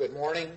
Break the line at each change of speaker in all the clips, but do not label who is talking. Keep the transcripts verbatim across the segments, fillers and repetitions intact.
Good morning.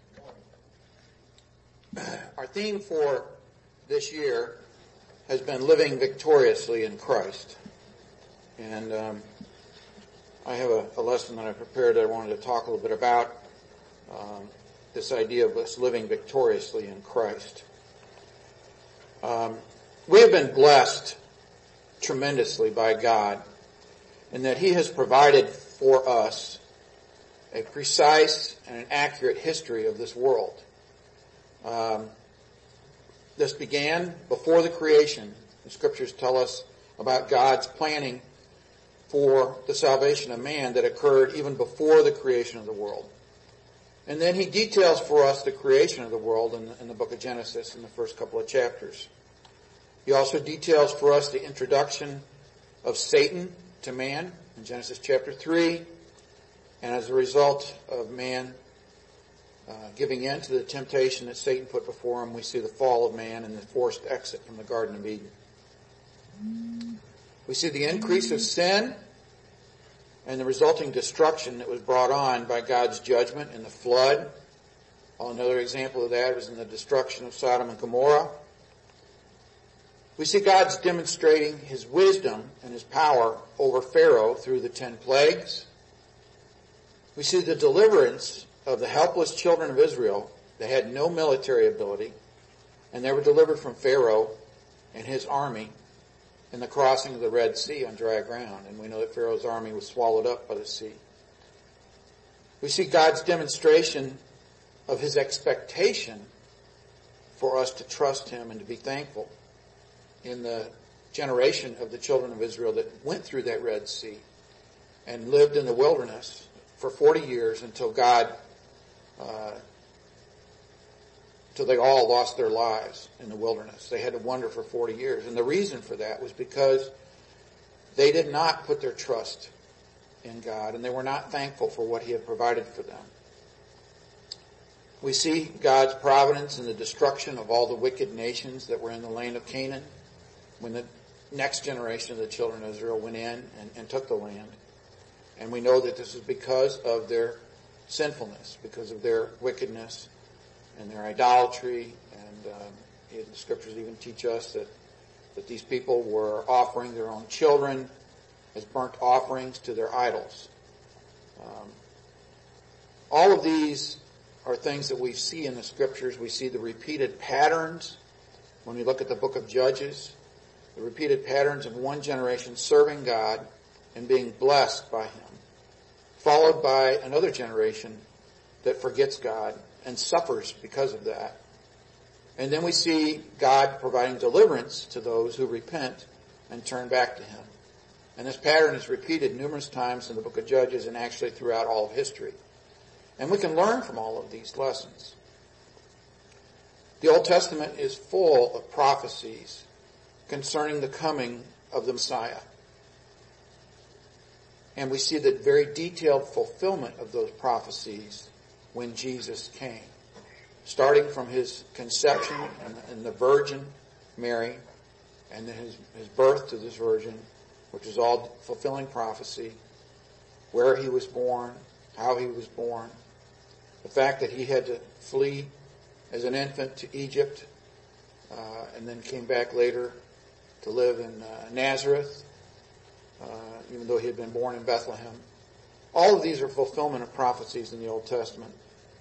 Our theme for this year has been living victoriously in Christ. And um, I have a, a lesson that I prepared that I wanted to talk a little bit about, um, this idea of us living victoriously in Christ. Um, we have been blessed tremendously by God in that He has provided for us a precise and an accurate history of this world. Um, this began before the creation. The scriptures tell us about God's planning for the salvation of man that occurred even before the creation of the world. And then He details for us the creation of the world in the, in the book of Genesis in the first couple of chapters. He also details for us the introduction of Satan to man in Genesis chapter three. And as a result of man uh, giving in to the temptation that Satan put before him, we see the fall of man and the forced exit from the Garden of Eden. We see the increase of sin and the resulting destruction that was brought on by God's judgment in the flood. Another example of that was in the destruction of Sodom and Gomorrah. We see God's demonstrating His wisdom and His power over Pharaoh through the ten plagues. We see the deliverance of the helpless children of Israel. They had no military ability, and they were delivered from Pharaoh and his army in the crossing of the Red Sea on dry ground. And we know that Pharaoh's army was swallowed up by the sea. We see God's demonstration of His expectation for us to trust Him and to be thankful in the generation of the children of Israel that went through that Red Sea and lived in the wilderness for forty years until God, uh, until they all lost their lives in the wilderness. They had to wander for forty years. And the reason for that was because they did not put their trust in God, and they were not thankful for what He had provided for them. We see God's providence in the destruction of all the wicked nations that were in the land of Canaan when the next generation of the children of Israel went in and, and took the land. And we know that this is because of their sinfulness, because of their wickedness and their idolatry. And um, the scriptures even teach us that, that these people were offering their own children as burnt offerings to their idols. Um, all of these are things that we see in the scriptures. We see the repeated patterns when we look at the book of Judges, the repeated patterns of one generation serving God and being blessed by Him, followed by another generation that forgets God and suffers because of that. And then we see God providing deliverance to those who repent and turn back to Him. And this pattern is repeated numerous times in the book of Judges and actually throughout all of history. And we can learn from all of these lessons. The Old Testament is full of prophecies concerning the coming of the Messiah. And we see the very detailed fulfillment of those prophecies when Jesus came. Starting from His conception and the Virgin Mary, and then his, his birth to this Virgin, which is all fulfilling prophecy, where He was born, how He was born, the fact that He had to flee as an infant to Egypt, uh, and then came back later to live in uh, Nazareth, uh, even though He had been born in Bethlehem. All of these are fulfillment of prophecies in the Old Testament.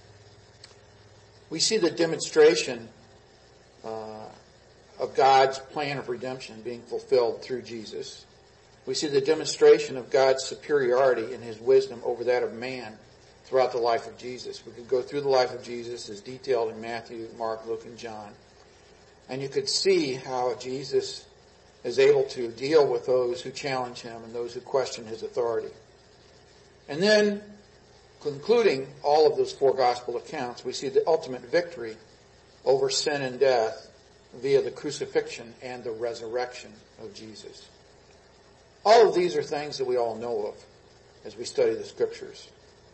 We see the demonstration uh, of God's plan of redemption being fulfilled through Jesus. We see the demonstration of God's superiority in His wisdom over that of man throughout the life of Jesus. We could go through the life of Jesus as detailed in Matthew, Mark, Luke, and John. And you could see how Jesus is able to deal with those who challenge Him and those who question His authority. And then, concluding all of those four gospel accounts, we see the ultimate victory over sin and death via the crucifixion and the resurrection of Jesus. All of these are things that we all know of as we study the scriptures.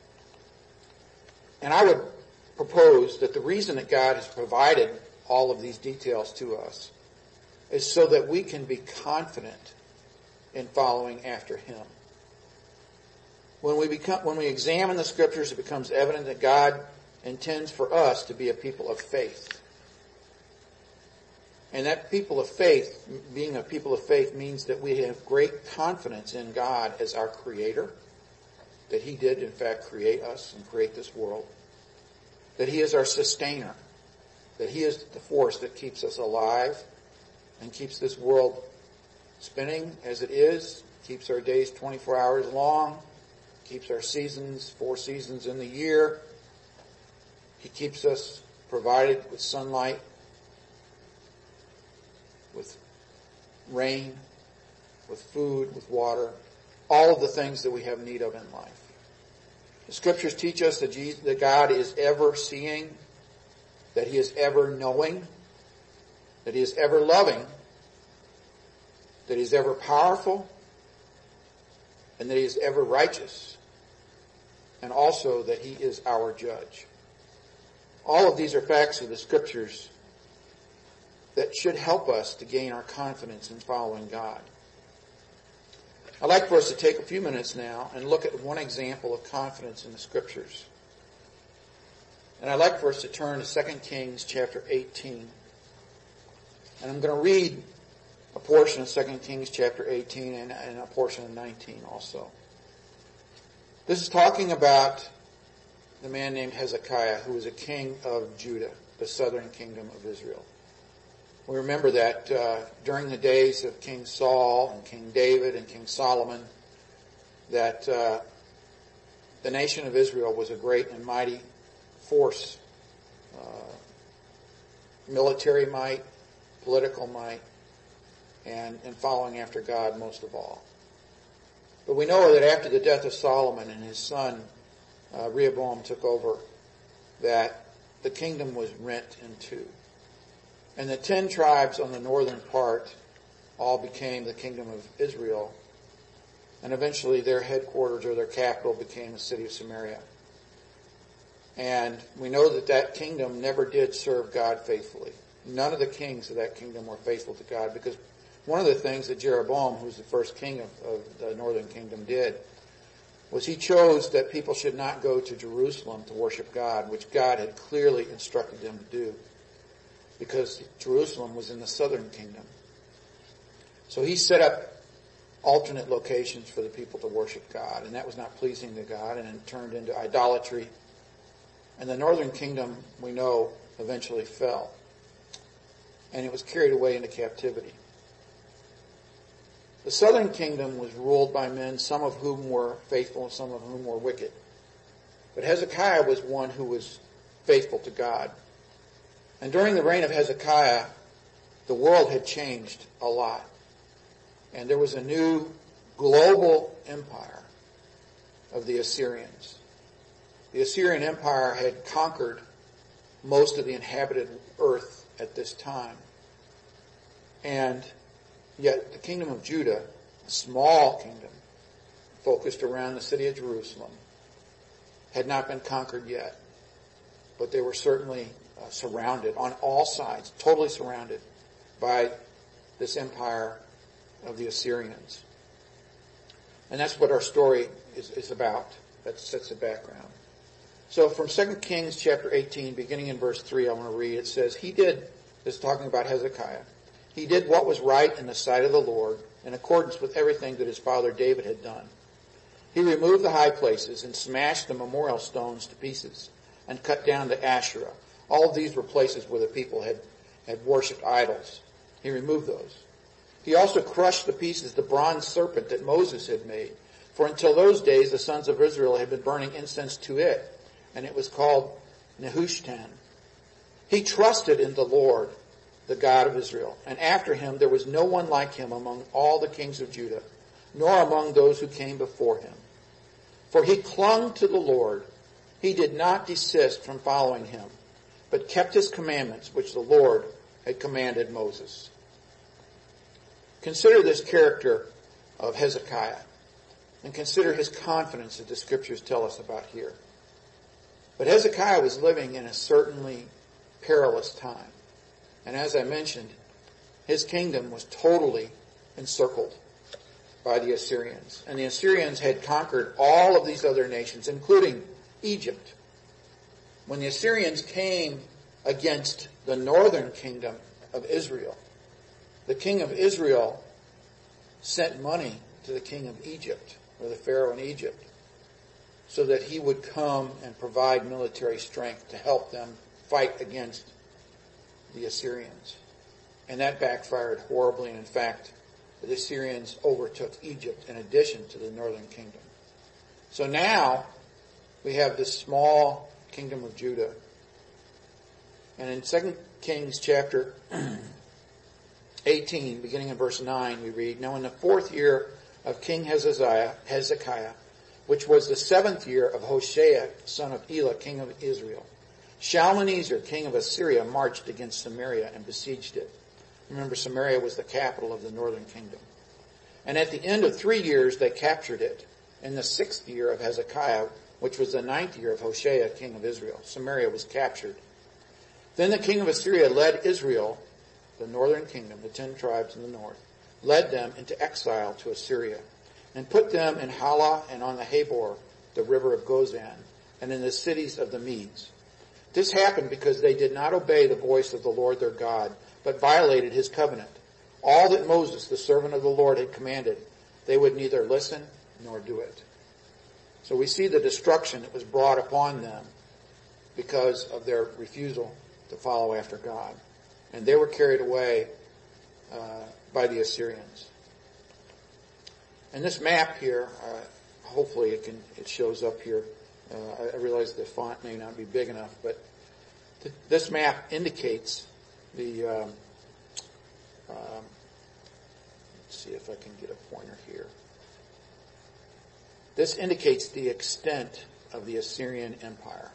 And I would propose that the reason that God has provided all of these details to us is so that we can be confident in following after Him. When we become, when we examine the scriptures, it becomes evident that God intends for us to be a people of faith. And that people of faith, being a people of faith, means that we have great confidence in God as our Creator, that He did in fact create us and create this world, that He is our sustainer, that He is the force that keeps us alive and keeps this world spinning as it is, keeps our days twenty-four hours long, keeps our seasons, four seasons in the year. He keeps us provided with sunlight, with rain, with food, with water, all of the things that we have need of in life. The Scriptures teach us that, Jesus, that God is ever seeing, that He is ever knowing, that He is ever loving, that He is ever powerful, and that He is ever righteous, and also that He is our judge. All of these are facts of the Scriptures that should help us to gain our confidence in following God. I'd like for us to take a few minutes now and look at one example of confidence in the Scriptures. And I'd like for us to turn to Second Kings chapter eighteen. And I'm going to read a portion of Second Kings chapter eighteen and, and a portion of nineteen also. This is talking about the man named Hezekiah, who was a king of Judah, the southern kingdom of Israel. We remember that uh, during the days of King Saul and King David and King Solomon, that uh, the nation of Israel was a great and mighty force, uh, military might, political might, and, and following after God most of all. But we know that after the death of Solomon and his son uh, Rehoboam took over, that the kingdom was rent in two. And the ten tribes on the northern part all became the kingdom of Israel. And eventually their headquarters or their capital became the city of Samaria. And we know that that kingdom never did serve God faithfully. None of the kings of that kingdom were faithful to God, because one of the things that Jeroboam, who was the first king of, of the northern kingdom, did was he chose that people should not go to Jerusalem to worship God, which God had clearly instructed them to do, because Jerusalem was in the southern kingdom. So he set up alternate locations for the people to worship God, and that was not pleasing to God, and it turned into idolatry. And the northern kingdom, we know, eventually fell, and it was carried away into captivity. The southern kingdom was ruled by men, some of whom were faithful and some of whom were wicked. But Hezekiah was one who was faithful to God. And during the reign of Hezekiah, the world had changed a lot. And there was a new global empire of the Assyrians. The Assyrian Empire had conquered most of the inhabited earth at this time. And yet the kingdom of Judah, a small kingdom, focused around the city of Jerusalem, had not been conquered yet. But they were certainly uh, surrounded on all sides, totally surrounded by this empire of the Assyrians. And that's what our story is, is about. That sets the background. So from Second Kings chapter eighteen, beginning in verse three, I want to read. It says, He did, this is talking about Hezekiah, he did what was right in the sight of the Lord, in accordance with everything that his father David had done. He removed the high places and smashed the memorial stones to pieces and cut down the Asherah. All of these were places where the people had, had worshipped idols. He removed those. He also crushed to pieces the bronze serpent that Moses had made, for until those days the sons of Israel had been burning incense to it, and it was called Nehushtan. He trusted in the Lord, the God of Israel, and after him there was no one like him among all the kings of Judah, nor among those who came before him. For he clung to the Lord. He did not desist from following him, but kept his commandments, which the Lord had commanded Moses. Consider this character of Hezekiah, and consider his confidence that the Scriptures tell us about here. But Hezekiah was living in a certainly perilous time. And as I mentioned, his kingdom was totally encircled by the Assyrians. And the Assyrians had conquered all of these other nations, including Egypt. when the Assyrians came against the northern kingdom of Israel, the king of Israel sent money to the king of Egypt, or the Pharaoh in Egypt, so that he would come and provide military strength to help them fight against the Assyrians. And that backfired horribly, and in fact, the Assyrians overtook Egypt in addition to the northern kingdom. So now we have this small kingdom of Judah. And in Second Kings chapter eighteen, beginning in verse nine, we read, "Now in the fourth year of King Hezekiah, Hezekiah, which was the seventh year of Hoshea, son of Elah, king of Israel, Shalmaneser, king of Assyria, marched against Samaria and besieged it." Remember, Samaria was the capital of the northern kingdom. "And at the end of three years they captured it. In the sixth year of Hezekiah, which was the ninth year of Hoshea, king of Israel, Samaria was captured. Then the king of Assyria led Israel, the northern kingdom, the ten tribes in the north, led them into exile to Assyria, and put them in Halah and on the Habor, the river of Gozan, and in the cities of the Medes. This happened because they did not obey the voice of the Lord their God, but violated his covenant. All that Moses, the servant of the Lord, had commanded, they would neither listen nor do it." So we see the destruction that was brought upon them because of their refusal to follow after God. And they were carried away uh, by the Assyrians. And this map here, uh, hopefully it can it shows up here. Uh, I, I realize the font may not be big enough, but th- this map indicates the, um, um, let's see if I can get a pointer here. This indicates the extent of the Assyrian Empire.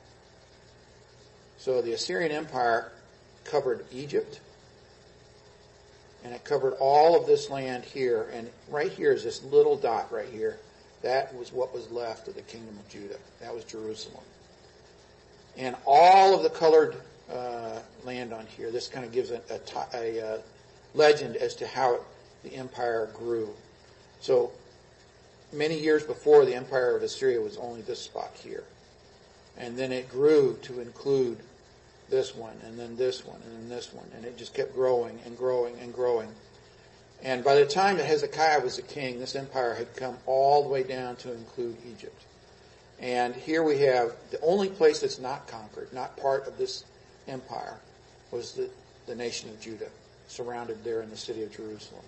So the Assyrian Empire covered Egypt, and it covered all of this land here, and right here is this little dot right here. That was what was left of the kingdom of Judah. That was Jerusalem. And all of the colored uh, land on here, this kind of gives a, a, a uh, legend as to how it, the empire grew. So many years before, the empire of Assyria was only this spot here. And then it grew to include this one, and then this one, and then this one. And it just kept growing and growing and growing. And by the time that Hezekiah was the king, this empire had come all the way down to include Egypt. And here we have the only place that's not conquered, not part of this empire, was the, the nation of Judah, surrounded there in the city of Jerusalem.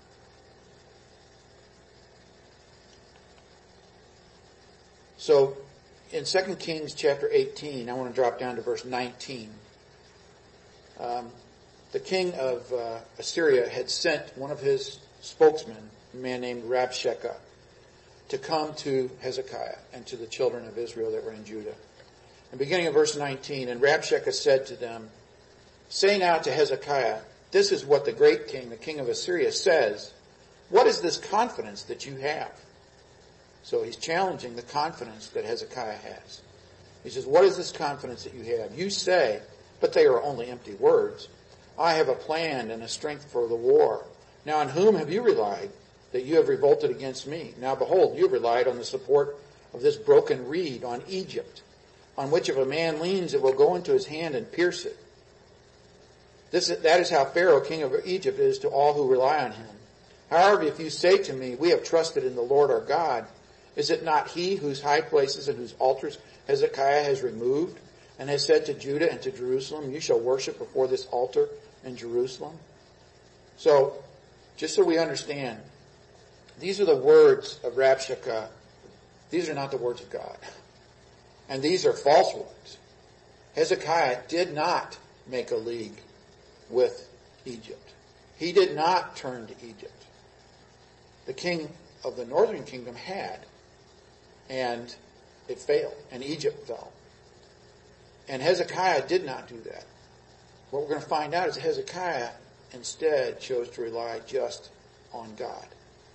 So, in Second Kings chapter eighteen, I want to drop down to verse nineteen. Um, the king of uh, Assyria had sent one of his spokesmen, a man named Rabshakeh, to come to Hezekiah and to the children of Israel that were in Judah. And beginning of verse nineteen, "And Rabshakeh said to them, Say now to Hezekiah, this is what the great king, the king of Assyria, says. What is this confidence that you have?" So he's challenging the confidence that Hezekiah has. He says, "What is this confidence that you have? You say, but they are only empty words. I have a plan and a strength for the war. Now on whom have you relied that you have revolted against me? Now behold, you have relied on the support of this broken reed, on Egypt, on which if a man leans, it will go into his hand and pierce it. This, that is how Pharaoh, king of Egypt, is to all who rely on him. However, if you say to me, we have trusted in the Lord our God, is it not he whose high places and whose altars Hezekiah has removed, and has said to Judah and to Jerusalem, you shall worship before this altar in Jerusalem?" So, just so we understand, these are the words of Rabshakeh. These are not the words of God. And these are false words. Hezekiah did not make a league with Egypt. He did not turn to Egypt. The king of the northern kingdom had, and it failed, and Egypt fell. And Hezekiah did not do that. What we're going to find out is Hezekiah instead chose to rely just on God.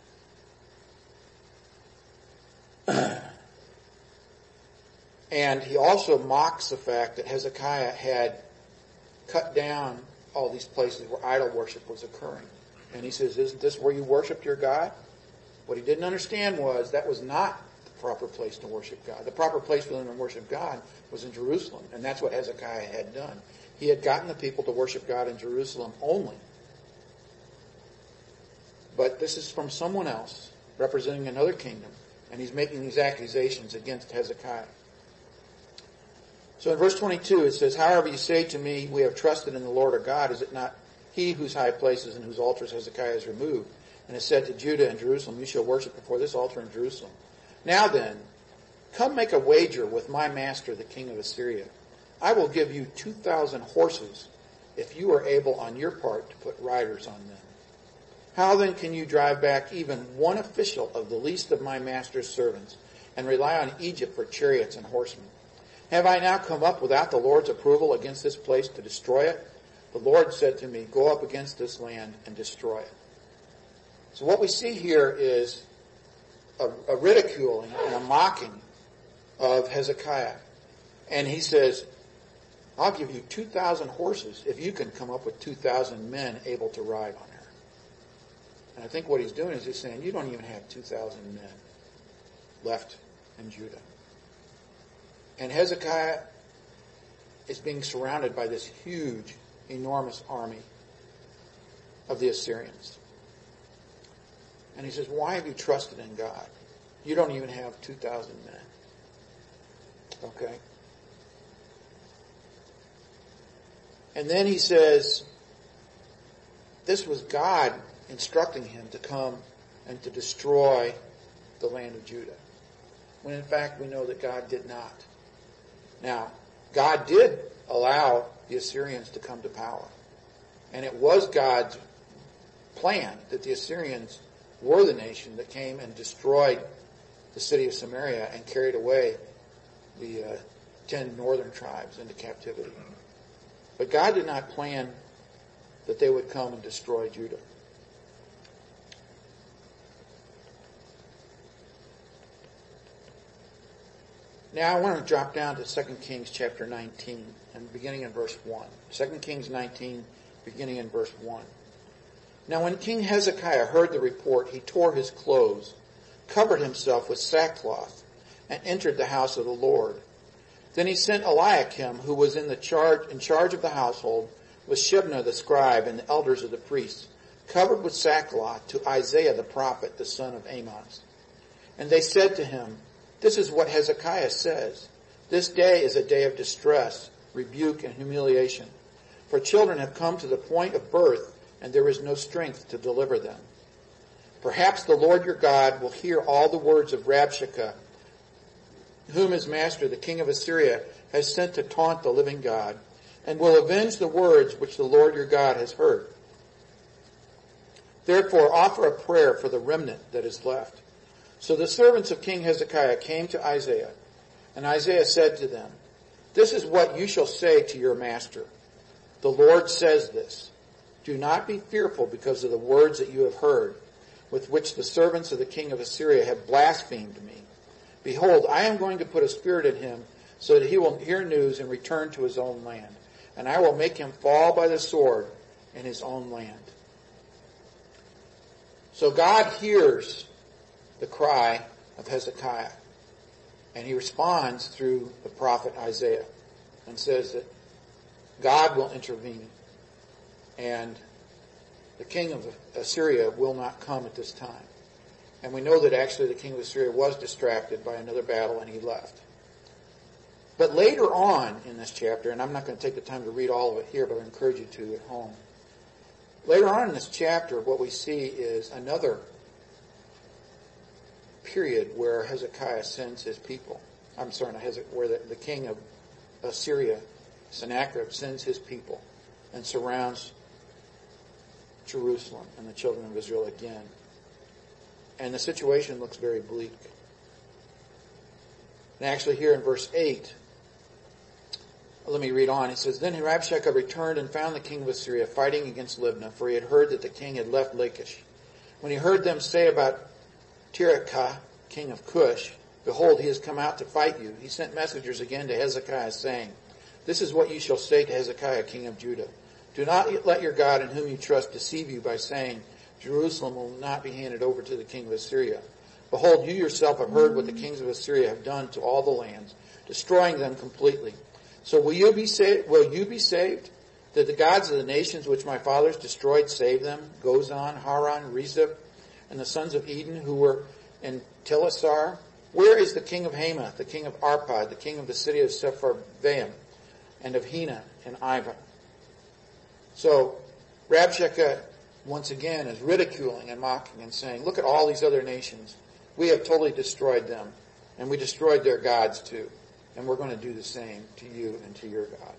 And he also mocks the fact that Hezekiah had cut down all these places where idol worship was occurring. And he says, isn't this where you worshiped your God? What he didn't understand was that was not the proper place to worship God. The proper place for them to worship God was in Jerusalem, and that's what Hezekiah had done. He had gotten the people to worship God in Jerusalem only. But this is from someone else, representing another kingdom, and he's making these accusations against Hezekiah. So in verse twenty-two it says, however you say to me, we have trusted in the Lord our God, is it not he whose high places and whose altars Hezekiah has removed, and has said to Judah and Jerusalem, you shall worship before this altar in Jerusalem. Now then, come make a wager with my master, the king of Assyria. I will give you two thousand horses if you are able on your part to put riders on them. How then can you drive back even one official of the least of my master's servants and rely on Egypt for chariots and horsemen? Have I now come up without the Lord's approval against this place to destroy it? The Lord said to me, go up against this land and destroy it. So what we see here is a, a ridiculing and a mocking of Hezekiah. And he says, I'll give you two thousand horses if you can come up with two thousand men able to ride on her. And I think what he's doing is he's saying, you don't even have two thousand men left in Judah. And Hezekiah is being surrounded by this huge, enormous army of the Assyrians. And he says, why have you trusted in God? You don't even have two thousand men. Okay? And then he says, this was God instructing him to come and to destroy the land of Judah. When in fact we know that God did not. Now, God did allow the Assyrians to come to power. And it was God's plan that the Assyrians were the nation that came and destroyed the city of Samaria and carried away the uh, ten northern tribes into captivity. But God did not plan that they would come and destroy Judah. Now I want to drop down to Second Kings chapter nineteen and beginning in verse one. Second Kings nineteen, beginning in verse one. Now when King Hezekiah heard the report, he tore his clothes, covered himself with sackcloth, and entered the house of the Lord. Then he sent Eliakim, who was in the charge in charge of the household, with Shebna the scribe and the elders of the priests, covered with sackcloth, to Isaiah the prophet, the son of Amoz. And they said to him, this is what Hezekiah says. This day is a day of distress, rebuke, and humiliation. For children have come to the point of birth, and there is no strength to deliver them. Perhaps the Lord your God will hear all the words of Rabshakeh, whom his master, the king of Assyria, has sent to taunt the living God, and will avenge the words which the Lord your God has heard. Therefore offer a prayer for the remnant that is left. So the servants of King Hezekiah came to Isaiah, and Isaiah said to them, this is what you shall say to your master. The Lord says this, do not be fearful because of the words that you have heard, with which the servants of the king of Assyria have blasphemed me. Behold, I am going to put a spirit in him, so that he will hear news and return to his own land. And I will make him fall by the sword in his own land. So God hears the cry of Hezekiah. And he responds through the prophet Isaiah and says that God will intervene and the king of Assyria will not come at this time. And we know that actually the king of Assyria was distracted by another battle and he left. But later on in this chapter, and I'm not going to take the time to read all of it here, but I encourage you to at home. Later on in this chapter, what we see is another period where Hezekiah sends his people. I'm sorry, not Hezekiah, where the, the king of Assyria, Sennacherib, sends his people and surrounds Jerusalem and the children of Israel again. And the situation looks very bleak. And actually here in verse eight, let me read on. It says, then Rabshakeh returned and found the king of Assyria fighting against Libnah, for he had heard that the king had left Lachish. When he heard them say about Tirhakah, king of Cush, behold, he has come out to fight you, he sent messengers again to Hezekiah, saying, this is what you shall say to Hezekiah, king of Judah. Do not let your God in whom you trust deceive you by saying, Jerusalem will not be handed over to the king of Assyria. Behold, you yourself have heard what the kings of Assyria have done to all the lands, destroying them completely. So will you be saved? Will you be saved? Did the gods of the nations which my fathers destroyed save them? Gozan, Haran, Rezeph, and the sons of Eden who were in Telassar? Where is the king of Hamath, the king of Arpad, the king of the city of Sepharvaim, and of Hena and Ivan? So Rabshakeh, once again, is ridiculing and mocking and saying, look at all these other nations. We have totally destroyed them, and we destroyed their gods too. And we're going to do the same to you and to your God.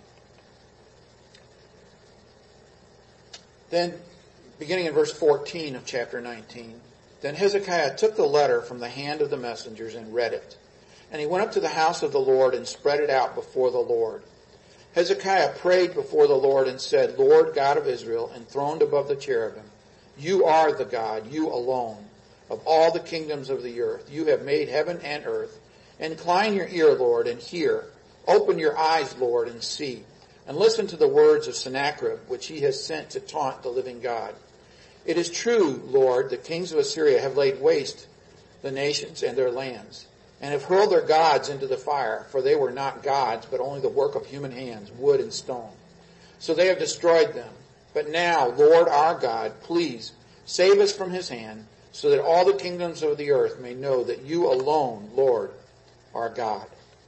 Then, beginning in verse fourteen of chapter nineteen, then Hezekiah took the letter from the hand of the messengers and read it. And he went up to the house of the Lord and spread it out before the Lord. Hezekiah prayed before the Lord and said, Lord God of Israel, enthroned above the cherubim, you are the God, you alone, of all the kingdoms of the earth. You have made heaven and earth. Incline your ear, Lord, and hear. Open your eyes, Lord, and see. And listen to the words of Sennacherib, which he has sent to taunt the living God. It is true, Lord, the kings of Assyria have laid waste the nations and their lands, and have hurled their gods into the fire, for they were not gods, but only the work of human hands, wood and stone. So they have destroyed them. But now, Lord our God, please save us from his hand, so that all the kingdoms of the earth may know that you alone, Lord, are God.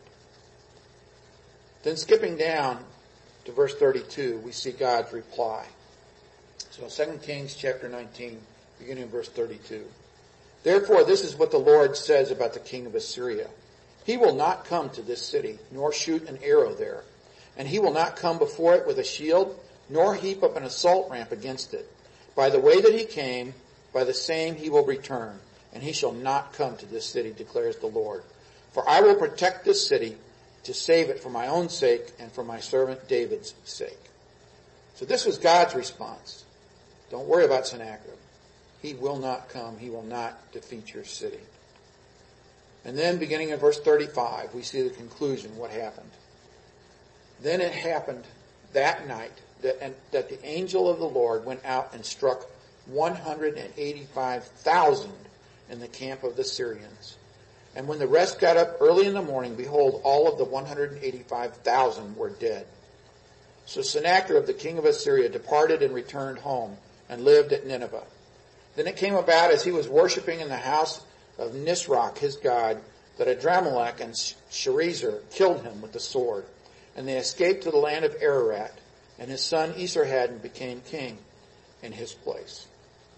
Then skipping down to verse thirty-two, we see God's reply. So Second Kings chapter nineteen, beginning in verse thirty-two. Therefore, this is what the Lord says about the king of Assyria. He will not come to this city, nor shoot an arrow there. And he will not come before it with a shield, nor heap up an assault ramp against it. By the way that he came, by the same he will return, and he shall not come to this city, declares the Lord. For I will protect this city to save it for my own sake and for my servant David's sake. So this was God's response. Don't worry about Sennacherib. He will not come. He will not defeat your city. And then beginning in verse thirty-five, we see the conclusion, what happened. Then it happened that night that, and, that the angel of the Lord went out and struck one hundred eighty-five thousand in the camp of the Syrians. And when the rest got up early in the morning, behold, all of the one hundred eighty-five thousand were dead. So Sennacherib, the king of Assyria, departed and returned home and lived at Nineveh. Then it came about as he was worshiping in the house of Nisroch, his god, that Adramelech and Sharezer killed him with the sword. And they escaped to the land of Ararat, and his son Esarhaddon became king in his place.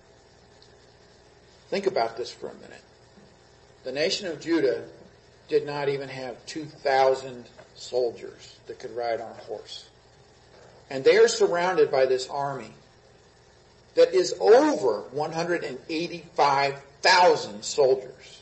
Think about this for a minute. The nation of Judah did not even have two thousand soldiers that could ride on a horse. And they are surrounded by this army that is over one hundred eighty-five thousand soldiers.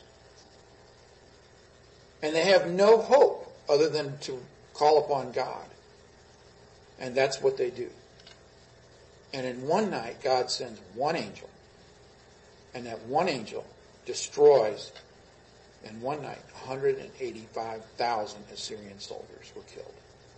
And they have no hope other than to call upon God. And that's what they do. And in one night, God sends one angel. And that one angel destroys, in one night, one hundred eighty-five thousand Assyrian soldiers were killed.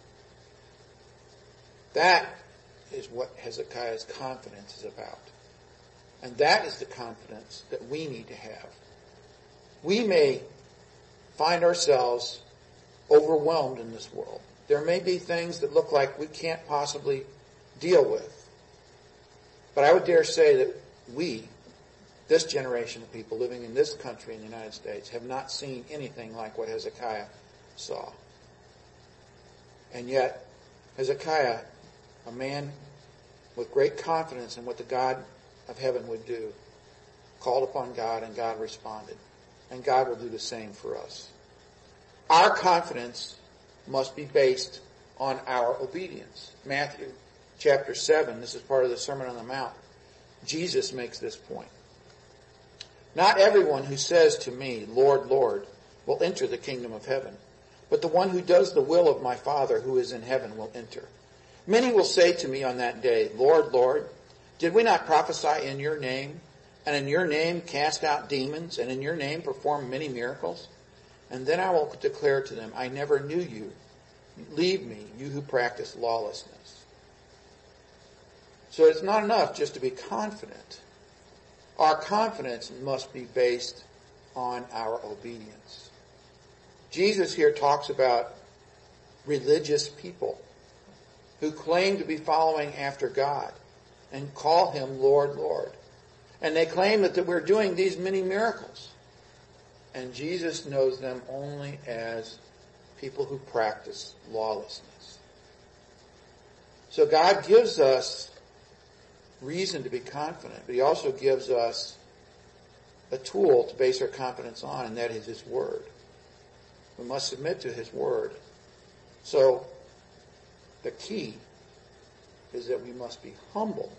That is what Hezekiah's confidence is about. And that is the confidence that we need to have. We may find ourselves overwhelmed in this world. There may be things that look like we can't possibly deal with. But I would dare say that we, this generation of people living in this country in the United States, have not seen anything like what Hezekiah saw. And yet, Hezekiah, a man with great confidence in what the God of heaven would do, called upon God and God responded. And God will do the same for us. Our confidence must be based on our obedience. Matthew chapter seven, this is part of the Sermon on the Mount. Jesus makes this point. Not everyone who says to me, Lord, Lord, will enter the kingdom of heaven, but the one who does the will of my Father who is in heaven will enter. Many will say to me on that day, Lord, Lord, did we not prophesy in your name, and in your name cast out demons, and in your name perform many miracles? And then I will declare to them, I never knew you. Leave me, you who practice lawlessness. So it's not enough just to be confident. Our confidence must be based on our obedience. Jesus here talks about religious people who claim to be following after God and call him Lord, Lord. And they claim that, that we're doing these many miracles. And Jesus knows them only as people who practice lawlessness. So God gives us reason to be confident, but he also gives us a tool to base our confidence on, and that is his word. We must submit to his word. So the key is that we must be humble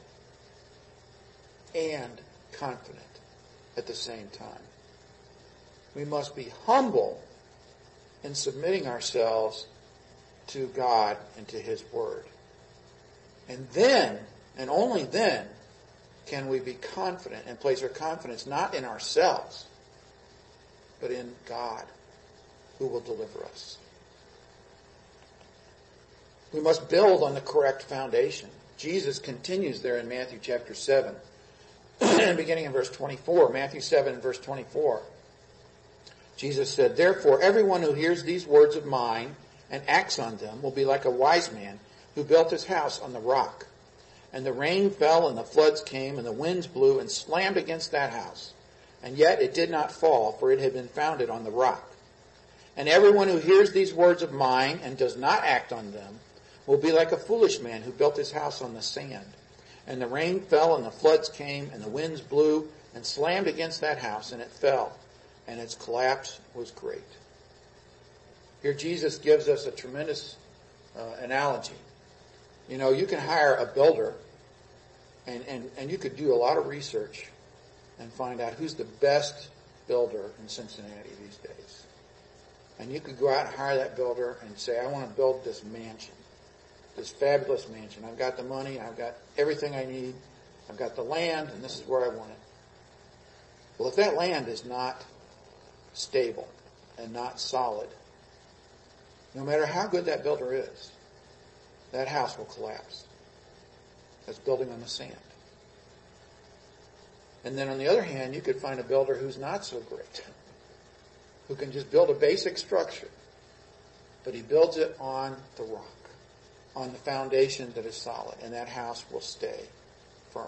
and confident at the same time. We must be humble in submitting ourselves to God and to his word. And then, and only then, can we be confident and place our confidence not in ourselves, but in God, who will deliver us. We must build on the correct foundation. Jesus continues there in Matthew chapter seven, beginning in verse twenty-four. Matthew seven, verse twenty-four. Jesus said, "Therefore, everyone who hears these words of mine and acts on them will be like a wise man who built his house on the rock. And the rain fell and the floods came and the winds blew and slammed against that house. And yet it did not fall, for it had been founded on the rock. And everyone who hears these words of mine and does not act on them will be like a foolish man who built his house on the sand. And the rain fell and the floods came and the winds blew and slammed against that house, and it fell, and its collapse was great." Here Jesus gives us a tremendous uh, analogy. You know, you can hire a builder, and, and, and you could do a lot of research and find out who's the best builder in Cincinnati these days. And you could go out and hire that builder and say, "I want to build this mansion, this fabulous mansion. I've got the money, I've got everything I need, I've got the land, and this is where I want it." Well, if that land is not stable and not solid, no matter how good that builder is, that house will collapse. That's building on the sand. And then on the other hand, you could find a builder who's not so great, who can just build a basic structure, but he builds it on the rock, on the foundation that is solid, and that house will stay firm.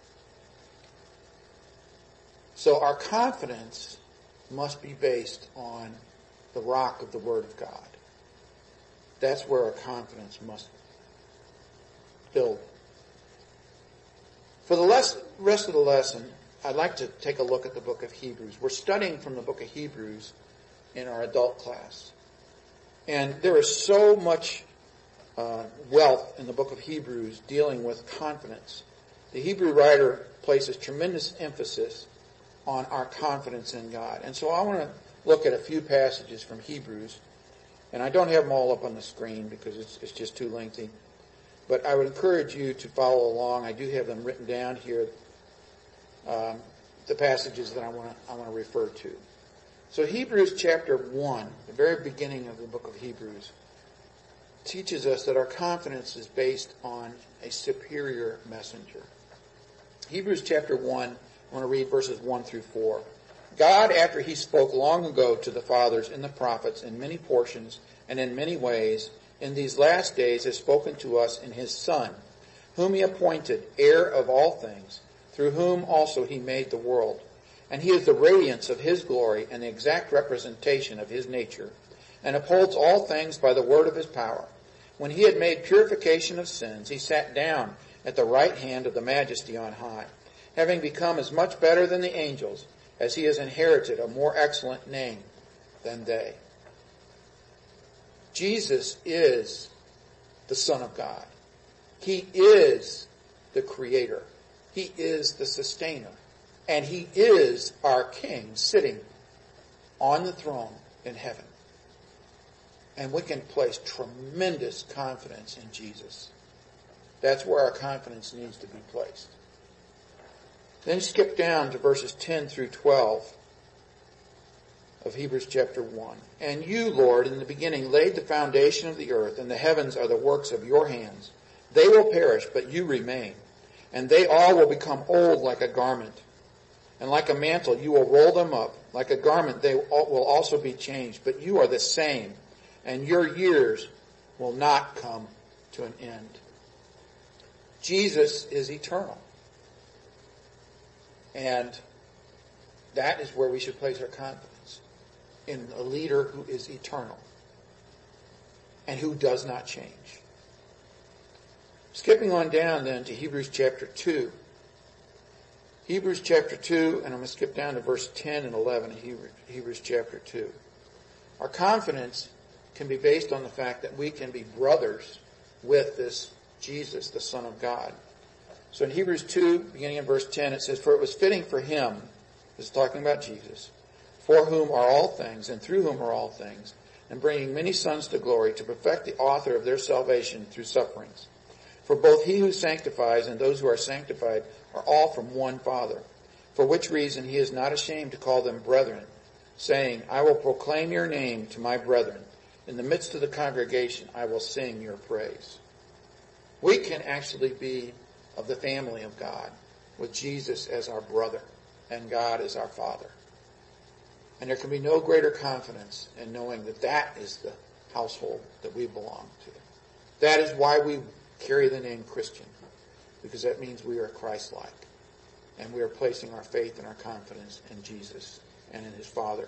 So our confidence must be based on the rock of the Word of God. That's where our confidence must build. For the les- rest of the lesson, I'd like to take a look at the book of Hebrews. We're studying from the book of Hebrews in our adult class. And there is so much uh, wealth in the book of Hebrews dealing with confidence. The Hebrew writer places tremendous emphasis on our confidence in God. And so I want to look at a few passages from Hebrews. And I don't have them all up on the screen because it's, it's just too lengthy. But I would encourage you to follow along. I do have them written down here, um, the passages that I want to I want to refer to. So Hebrews chapter one, the very beginning of the book of Hebrews, teaches us that our confidence is based on a superior messenger. Hebrews chapter one, I want to read verses one through four. "God, after he spoke long ago to the fathers and the prophets in many portions and in many ways, in these last days has spoken to us in his Son, whom he appointed heir of all things, through whom also he made the world. And he is the radiance of his glory and the exact representation of his nature, and upholds all things by the word of his power. When he had made purification of sins, he sat down at the right hand of the Majesty on high, having become as much better than the angels, as he has inherited a more excellent name than they." Jesus is the Son of God. He is the Creator. He is the Sustainer. And he is our King sitting on the throne in heaven. And we can place tremendous confidence in Jesus. That's where our confidence needs to be placed. Then skip down to verses ten through twelve of Hebrews chapter one. "And you, Lord, in the beginning laid the foundation of the earth, and the heavens are the works of your hands. They will perish, but you remain, and they all will become old like a garment. And like a mantle, you will roll them up. Like a garment, they will also be changed. But you are the same, and your years will not come to an end. Jesus is eternal. And that is where we should place our confidence, in a leader who is eternal and who does not change. Skipping on down then to Hebrews chapter two. Hebrews chapter two, and I'm going to skip down to verse ten and eleven of Hebrews chapter two. Our confidence can be based on the fact that we can be brothers with this Jesus, the Son of God. So in Hebrews two, beginning in verse ten, it says, "For it was fitting for him," this is talking about Jesus, "for whom are all things, and through whom are all things, and bringing many sons to glory, to perfect the author of their salvation through sufferings. For both he who sanctifies and those who are sanctified are all from one Father, for which reason he is not ashamed to call them brethren, saying, I will proclaim your name to my brethren. In the midst of the congregation I will sing your praise." We can actually be of the family of God, with Jesus as our brother and God as our Father. And there can be no greater confidence in knowing that that is the household that we belong to. That is why we carry the name Christian, because that means we are Christ-like, and we are placing our faith and our confidence in Jesus and in his Father.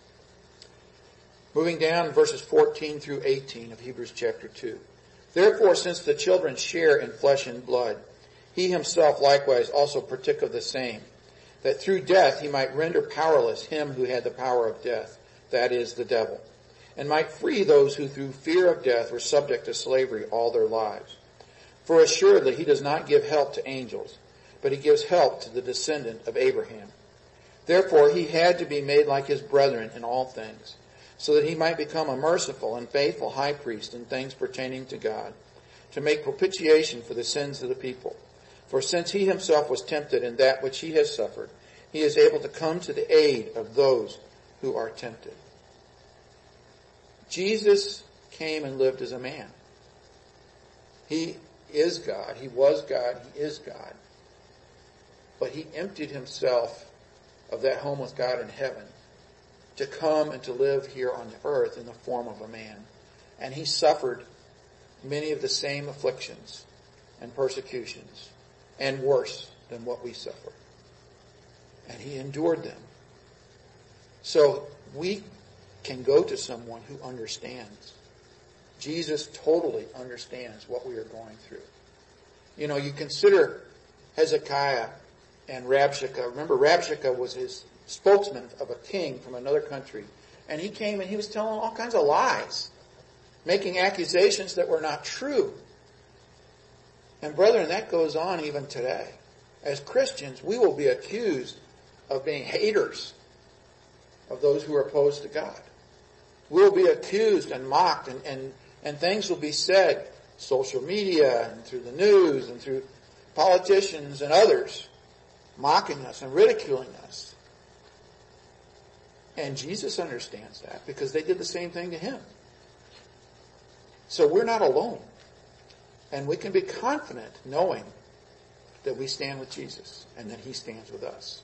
Moving down, verses fourteen through eighteen of Hebrews chapter two. "Therefore, since the children share in flesh and blood, he himself likewise also partook of the same, that through death he might render powerless him who had the power of death, that is, the devil, and might free those who through fear of death were subject to slavery all their lives. For assuredly he does not give help to angels, but he gives help to the descendant of Abraham. Therefore he had to be made like his brethren in all things, so that he might become a merciful and faithful high priest in things pertaining to God, to make propitiation for the sins of the people. For since he himself was tempted in that which he has suffered, he is able to come to the aid of those who are tempted." Jesus came and lived as a man. He is God. He was God. He is God. But he emptied himself of that home with God in heaven to come and to live here on the earth in the form of a man. And he suffered many of the same afflictions and persecutions, and worse than what we suffer. And he endured them. So we can go to someone who understands. Jesus totally understands what we are going through. You know, you consider Hezekiah and Rabshakeh. Remember, Rabshakeh was his spokesman of a king from another country. And he came and he was telling all kinds of lies, making accusations that were not true. And brethren, that goes on even today. As Christians, we will be accused of being haters of those who are opposed to God. We will be accused and mocked, and, and, and things will be said, social media and through the news and through politicians and others, mocking us and ridiculing us. And Jesus understands that because they did the same thing to him. So we're not alone. And we can be confident knowing that we stand with Jesus and that he stands with us.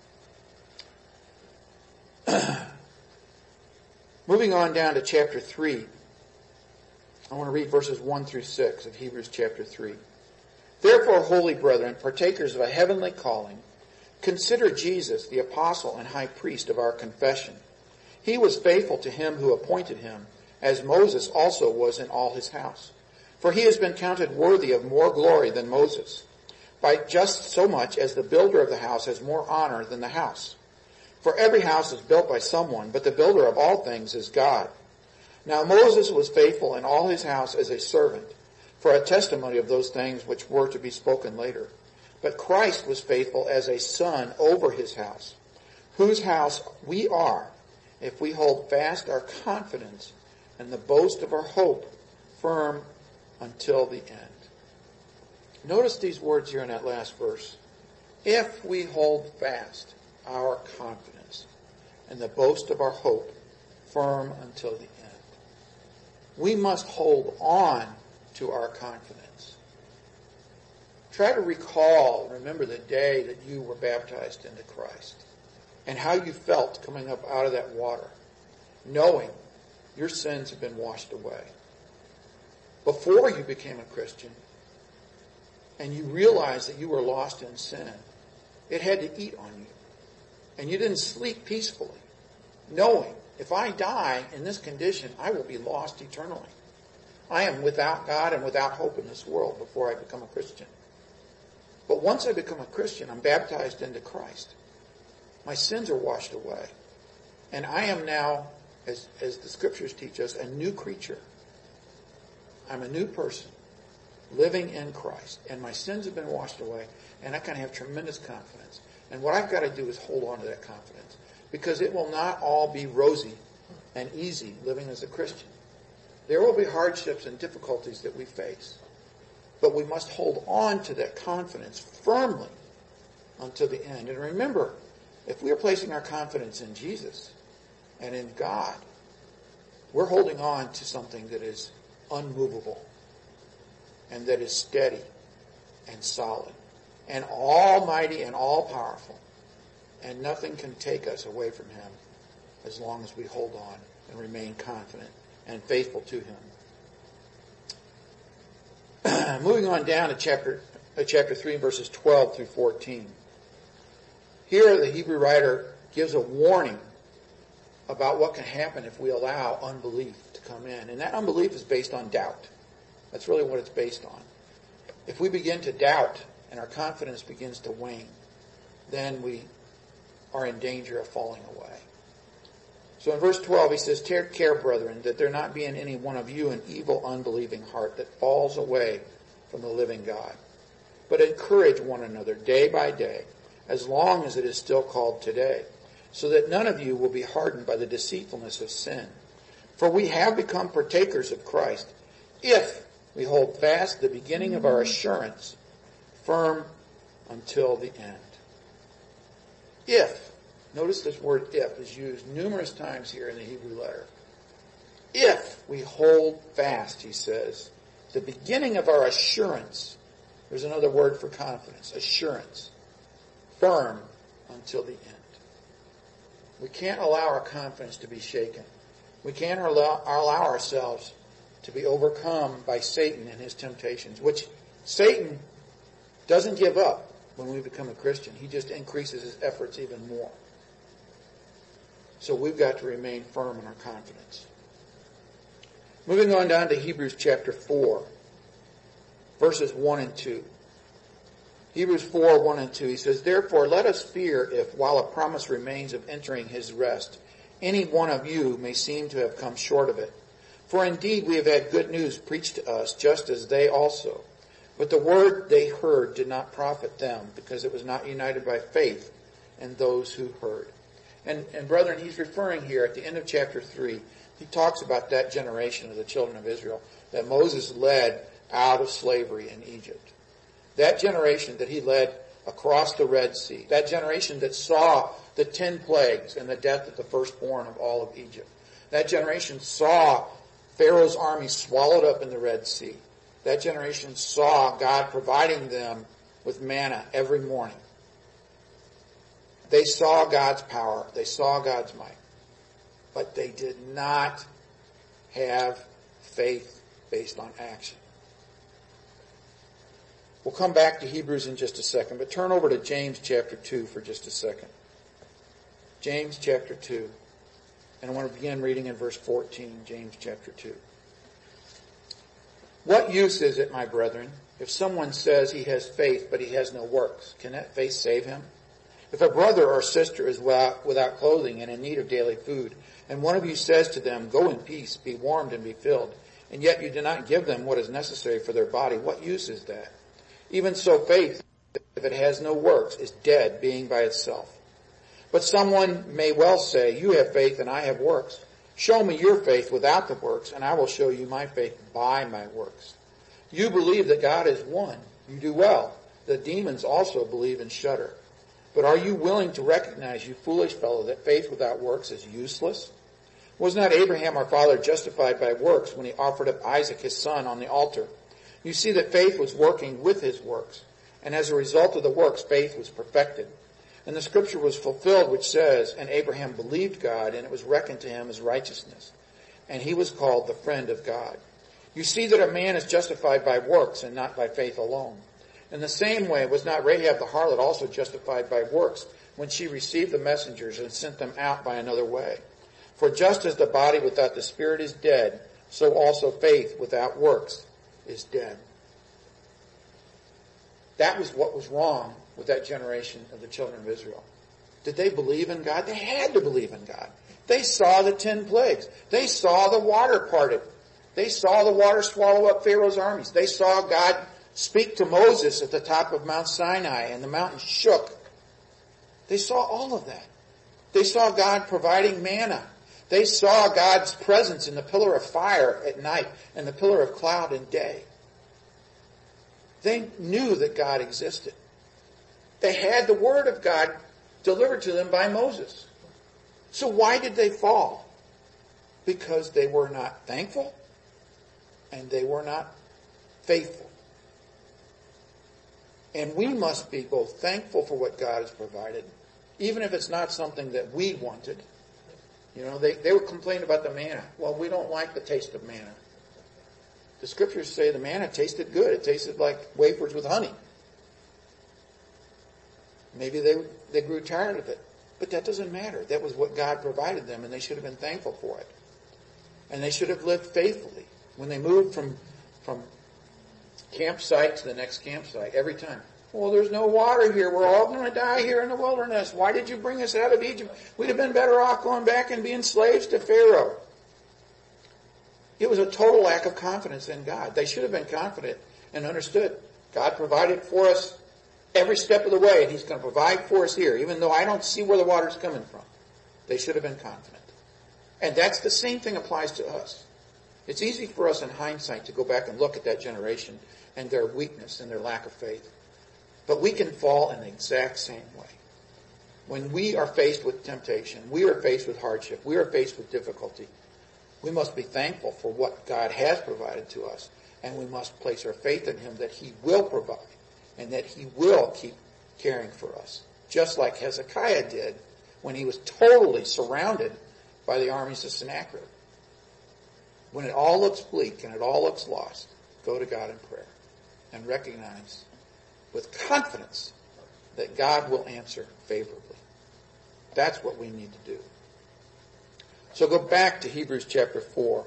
Moving on down to chapter three. I want to read verses one through six of Hebrews chapter three. "Therefore, holy brethren, partakers of a heavenly calling, consider Jesus, the apostle and high priest of our confession. He was faithful to him who appointed him, as Moses also was in all his house. For he has been counted worthy of more glory than Moses, by just so much as the builder of the house has more honor than the house. For every house is built by someone, but the builder of all things is God. Now Moses was faithful in all his house as a servant, for a testimony of those things which were to be spoken later. But Christ was faithful as a son over his house, whose house we are, if we hold fast our confidence and the boast of our hope firm until the end." Notice these words here in that last verse. If we hold fast our confidence and the boast of our hope firm until the end. We must hold on to our confidence. try to recall, remember the day that you were baptized into Christ and how you felt coming up out of that water, knowing your sins have been washed away. Before you became a Christian and you realized that you were lost in sin, it had to eat on you. And you didn't sleep peacefully, knowing if I die in this condition, I will be lost eternally. I am without God and without hope in this world before I become a Christian. But once I become a Christian, I'm baptized into Christ. My sins are washed away. And I am now, as, as the scriptures teach us, a new creature. I'm a new person living in Christ. And my sins have been washed away. And I can have tremendous confidence. And what I've got to do is hold on to that confidence. Because it will not all be rosy and easy living as a Christian. There will be hardships and difficulties that we face. But we must hold on to that confidence firmly until the end. And remember, if we are placing our confidence in Jesus and in God, we're holding on to something that is unmovable and that is steady and solid and almighty and all-powerful. And nothing can take us away from him as long as we hold on and remain confident and faithful to him. Moving on down to chapter, uh, chapter three, verses twelve through fourteen. Here the Hebrew writer gives a warning about what can happen if we allow unbelief to come in. And that unbelief is based on doubt. That's really what it's based on. If we begin to doubt and our confidence begins to wane, then we are in danger of falling away. So in verse twelve he says, "Take care, brethren, that there not be in any one of you an evil, unbelieving heart that falls away from the living God. But encourage one another day by day, as long as it is still called today, so that none of you will be hardened by the deceitfulness of sin. For we have become partakers of Christ, if we hold fast the beginning of our assurance firm until the end." If. Notice this word if is used numerous times here in the Hebrew letter. If we hold fast, he says, the beginning of our assurance. There's another word for confidence, assurance. Firm until the end. We can't allow our confidence to be shaken. We can't allow, allow ourselves to be overcome by Satan and his temptations, which Satan doesn't give up when we become a Christian. He just increases his efforts even more. So we've got to remain firm in our confidence. Moving on down to Hebrews chapter four, verses one and two. Hebrews four, one and two, he says, "Therefore let us fear if, while a promise remains of entering his rest, any one of you may seem to have come short of it. For indeed we have had good news preached to us, just as they also. But the word they heard did not profit them, because it was not united by faith in those who heard." And, and brethren, he's referring here at the end of chapter three, he talks about that generation of the children of Israel that Moses led out of slavery in Egypt. That generation that he led across the Red Sea. That generation that saw the ten plagues and the death of the firstborn of all of Egypt. That generation saw Pharaoh's army swallowed up in the Red Sea. That generation saw God providing them with manna every morning. They saw God's power. They saw God's might. But they did not have faith based on action. We'll come back to Hebrews in just a second, but turn over to James chapter two for just a second. James chapter two. And I want to begin reading in verse fourteen, James chapter two. "What use is it, my brethren, if someone says he has faith but he has no works? Can that faith save him? If a brother or sister is without clothing and in need of daily food, and one of you says to them, 'Go in peace, be warmed and be filled,' and yet you do not give them what is necessary for their body, what use is that? Even so faith, if it has no works, is dead, being by itself. But someone may well say, 'You have faith and I have works. Show me your faith without the works, and I will show you my faith by my works. You believe that God is one. You do well. The demons also believe and shudder. But are you willing to recognize, you foolish fellow, that faith without works is useless? Was not Abraham our father justified by works when he offered up Isaac his son on the altar? You see that faith was working with his works, And as a result of the works, faith was perfected. And the scripture was fulfilled, which says, and Abraham believed God, and it was reckoned to him as righteousness. And he was called the friend of God. You see that a man is justified by works and not by faith alone. In the same way, was not Rahab the harlot also justified by works when she received the messengers and sent them out by another way? For just as the body without the spirit is dead, so also faith without works is dead. That was what was wrong with that generation of the children of Israel. Did they believe in God? They had to believe in God. They saw the ten plagues. They saw the water parted. They saw the water swallow up Pharaoh's armies. They saw God speak to Moses at the top of Mount Sinai, and the mountain shook. They saw all of that. They saw God providing manna. They saw God's presence in the pillar of fire at night and the pillar of cloud in day. They knew that God existed. They had the word of God delivered to them by Moses. So why did they fall? Because they were not thankful and they were not faithful. And we must be both thankful for what God has provided, even if it's not something that we wanted. You know, they, they were complaining about the manna. Well, we don't like the taste of manna. The scriptures say the manna tasted good. It tasted like wafers with honey. Maybe they they grew tired of it. But that doesn't matter. That was what God provided them, and they should have been thankful for it. And they should have lived faithfully. When they moved from, from campsite to the next campsite, every time, well, there's no water here. We're all going to die here in the wilderness. Why did you bring us out of Egypt? We'd have been better off going back and being slaves to Pharaoh. It was a total lack of confidence in God. They should have been confident and understood God provided for us every step of the way, and he's going to provide for us here, even though I don't see where the water's coming from. They should have been confident. And that's the same thing applies to us. It's easy for us in hindsight to go back and look at that generation and their weakness and their lack of faith. But we can fall in the exact same way. When we are faced with temptation, we are faced with hardship, we are faced with difficulty, we must be thankful for what God has provided to us, and we must place our faith in him that he will provide and that he will keep caring for us, just like Hezekiah did when he was totally surrounded by the armies of Sennacherib. When it all looks bleak and it all looks lost, go to God in prayer and recognize with confidence that God will answer favorably. That's what we need to do. So go back to Hebrews chapter four.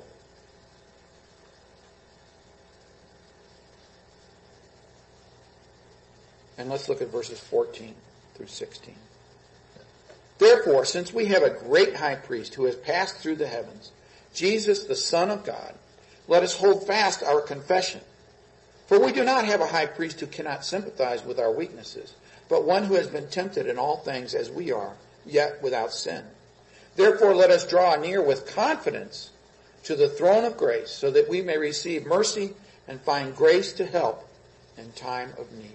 And let's look at verses fourteen through sixteen. Therefore, since we have a great high priest who has passed through the heavens, Jesus, the Son of God, let us hold fast our confession. For we do not have a high priest who cannot sympathize with our weaknesses, but one who has been tempted in all things as we are, yet without sin. Therefore, let us draw near with confidence to the throne of grace, so that we may receive mercy and find grace to help in time of need.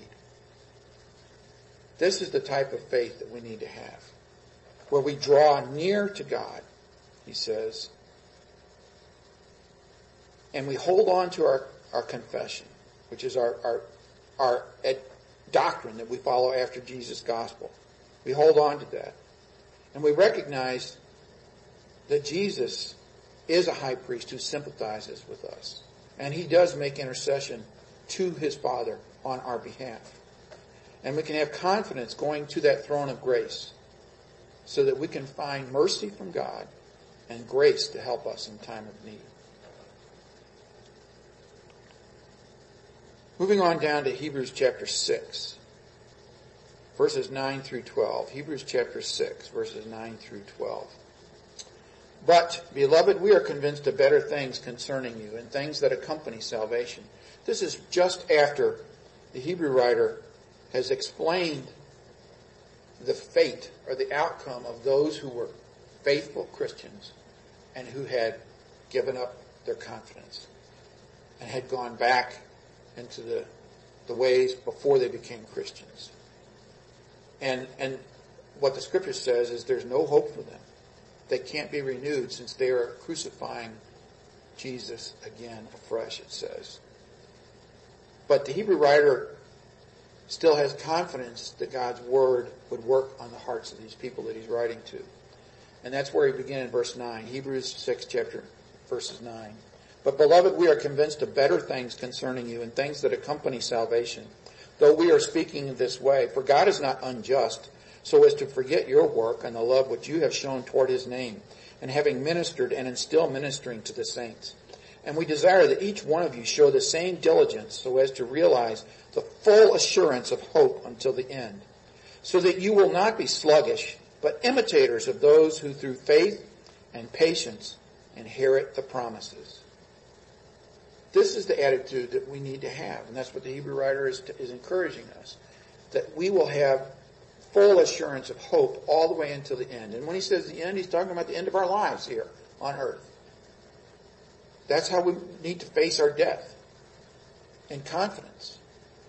This is the type of faith that we need to have, where we draw near to God, he says, and we hold on to our, our confession, which is our, our, our doctrine that we follow after Jesus' gospel. We hold on to that. And we recognize that Jesus is a high priest who sympathizes with us. And he does make intercession to his Father on our behalf. And we can have confidence going to that throne of grace so that we can find mercy from God and grace to help us in time of need. Moving on down to Hebrews chapter six, verses nine through twelve. Hebrews chapter six, verses nine through twelve. But, beloved, we are convinced of better things concerning you and things that accompany salvation. This is just after the Hebrew writer has explained the fate or the outcome of those who were faithful Christians and who had given up their confidence and had gone back into the, the ways before they became Christians. And, and what the scripture says is there's no hope for them. They can't be renewed since they are crucifying Jesus again afresh, it says. But the Hebrew writer still has confidence that God's word would work on the hearts of these people that he's writing to. And that's where he began in verse nine, Hebrews six, chapter, verses nine. But beloved, we are convinced of better things concerning you and things that accompany salvation, though we are speaking this way. For God is not unjust, so as to forget your work and the love which you have shown toward his name, and having ministered and in still ministering to the saints. And we desire that each one of you show the same diligence so as to realize the full assurance of hope until the end, so that you will not be sluggish, but imitators of those who through faith and patience inherit the promises. This is the attitude that we need to have, and that's what the Hebrew writer is, is encouraging us, that we will have full assurance of hope all the way until the end. And when he says the end, he's talking about the end of our lives here on earth. That's how we need to face our death, in confidence.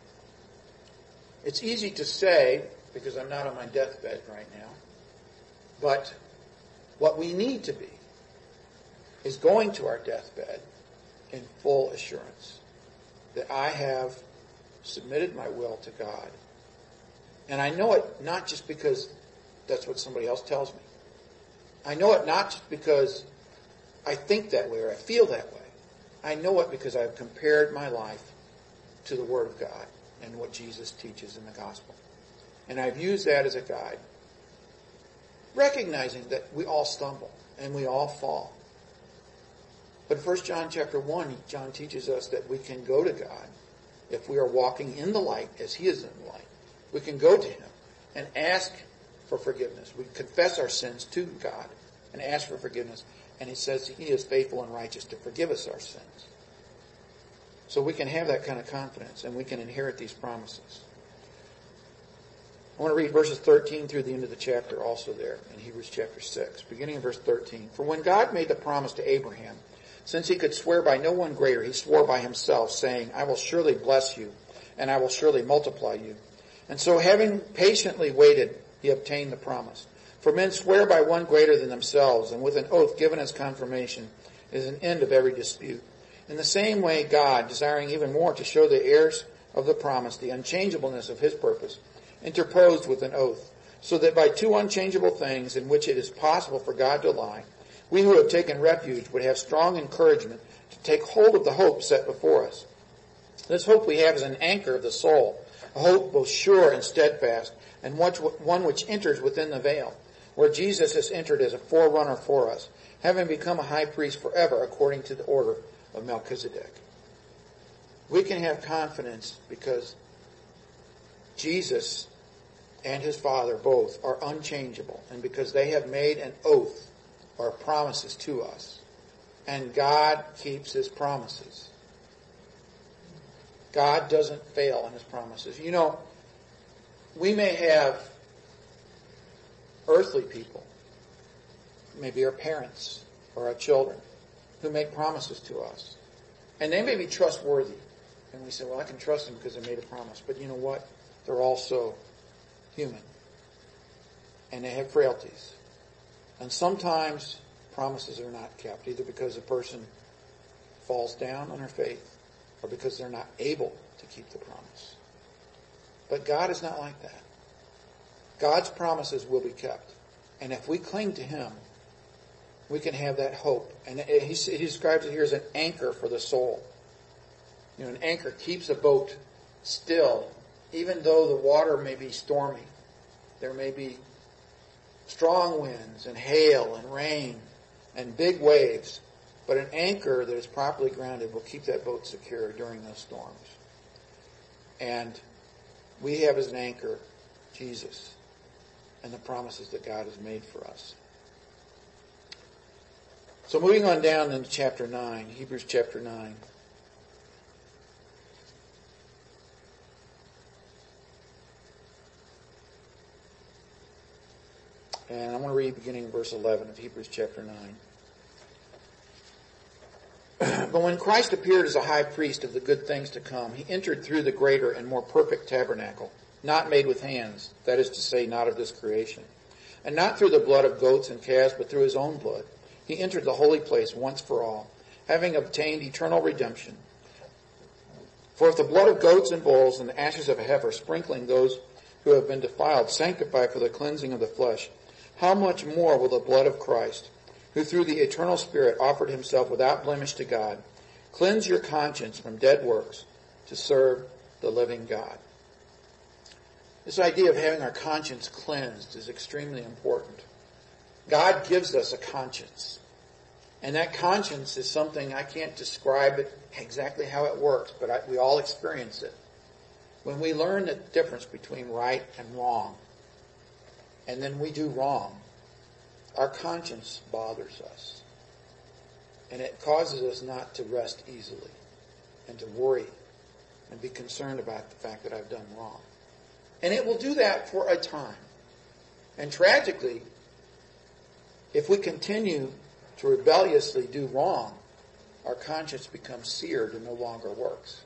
It's easy to say, because I'm not on my deathbed right now, but what we need to be is going to our deathbed in full assurance that I have submitted my will to God. And I know it not just because that's what somebody else tells me. I know it not just because I think that way or I feel that way. I know it because I've compared my life to the Word of God and what Jesus teaches in the gospel. And I've used that as a guide, recognizing that we all stumble and we all fall. But in First John chapter one, John teaches us that we can go to God if we are walking in the light as he is in the light. We can go to him and ask for forgiveness. We confess our sins to God and ask for forgiveness. And he says he is faithful and righteous to forgive us our sins. So we can have that kind of confidence and we can inherit these promises. I want to read verses thirteen through the end of the chapter also there in Hebrews chapter six, beginning in verse thirteen. For when God made the promise to Abraham, since he could swear by no one greater, he swore by himself, saying, I will surely bless you, and I will surely multiply you. And so having patiently waited, he obtained the promise. For men swear by one greater than themselves, and with an oath given as confirmation is an end of every dispute. In the same way, God, desiring even more to show the heirs of the promise the unchangeableness of his purpose, interposed with an oath, so that by two unchangeable things in which it is possible for God to lie, we who have taken refuge would have strong encouragement to take hold of the hope set before us. This hope we have is an anchor of the soul, a hope both sure and steadfast, and one which enters within the veil, where Jesus has entered as a forerunner for us, having become a high priest forever according to the order of Melchizedek. We can have confidence because Jesus and his Father both are unchangeable, and because they have made an oath or promises to us. And God keeps his promises. God doesn't fail in his promises. You know, we may have earthly people, maybe our parents or our children, who make promises to us. And they may be trustworthy. And we say, well, I can trust them because they made a promise. But you know what? They're also human. And they have frailties. And sometimes promises are not kept, either because a person falls down on their faith or because they're not able to keep the promise. But God is not like that. God's promises will be kept. And if we cling to him, we can have that hope. And he, he describes it here as an anchor for the soul. You know, an anchor keeps a boat still, even though the water may be stormy. There may be strong winds and hail and rain and big waves, but an anchor that is properly grounded will keep that boat secure during those storms. And we have as an anchor Jesus and the promises that God has made for us. So moving on down into chapter nine, Hebrews chapter nine. And I want to read beginning in verse eleven of Hebrews chapter nine. But when Christ appeared as a high priest of the good things to come, he entered through the greater and more perfect tabernacle, not made with hands, that is to say, not of this creation. And not through the blood of goats and calves, but through his own blood. He entered the holy place once for all, having obtained eternal redemption. For if the blood of goats and bulls and the ashes of a heifer, sprinkling those who have been defiled, sanctify for the cleansing of the flesh, how much more will the blood of Christ, who through the eternal Spirit offered himself without blemish to God, cleanse your conscience from dead works to serve the living God? This idea of having our conscience cleansed is extremely important. God gives us a conscience. And that conscience is something, I can't describe it exactly how it works, but I, we all experience it. When we learn the difference between right and wrong, and then we do wrong, our conscience bothers us. And it causes us not to rest easily and to worry and be concerned about the fact that I've done wrong. And it will do that for a time. And tragically, if we continue to rebelliously do wrong, our conscience becomes seared and no longer works.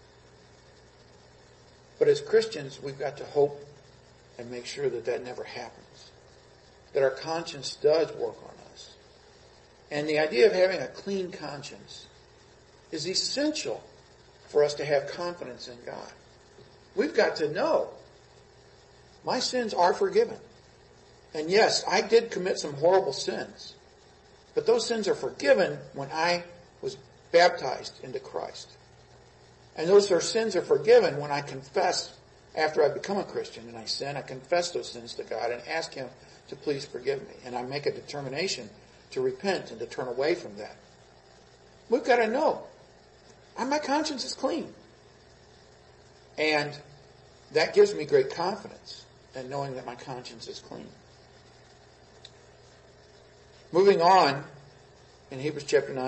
But as Christians, we've got to hope and make sure that that never happens. That our conscience does work on us. And the idea of having a clean conscience is essential for us to have confidence in God. We've got to know my sins are forgiven. And yes, I did commit some horrible sins. But those sins are forgiven when I was baptized into Christ. And those are sins are forgiven when I confess after I become a Christian and I sin. I confess those sins to God and ask him to please forgive me. And I make a determination to repent and to turn away from that. We've got to know. My conscience is clean. And that gives me great confidence in knowing that my conscience is clean. Moving on, in Hebrews chapter nine.